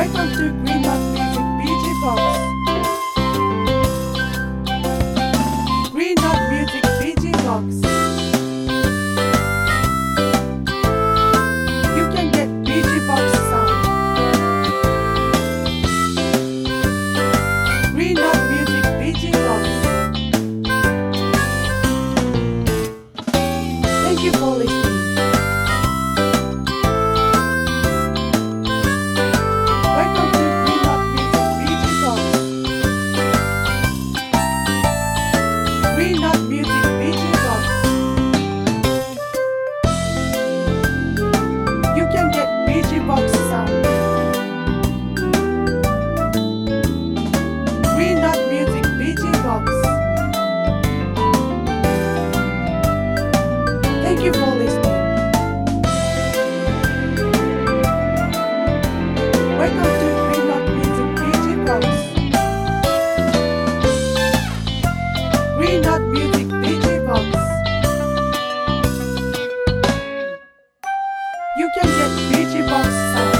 Welcome to Green Dot Music BG Box. Green Dot Music BG Box. You can get BG Box sound. Green Dot Music BG Box. Thank you for listening. Welcome to Green Dot Music BG Box. Green Dot Music BG Box. You can get BG Box sound. Green Dot Music BG Box. Thank you for listening. Welcome to Green Dot Music BG Box. Green Dot Music BG Box. You can get BG Box sound.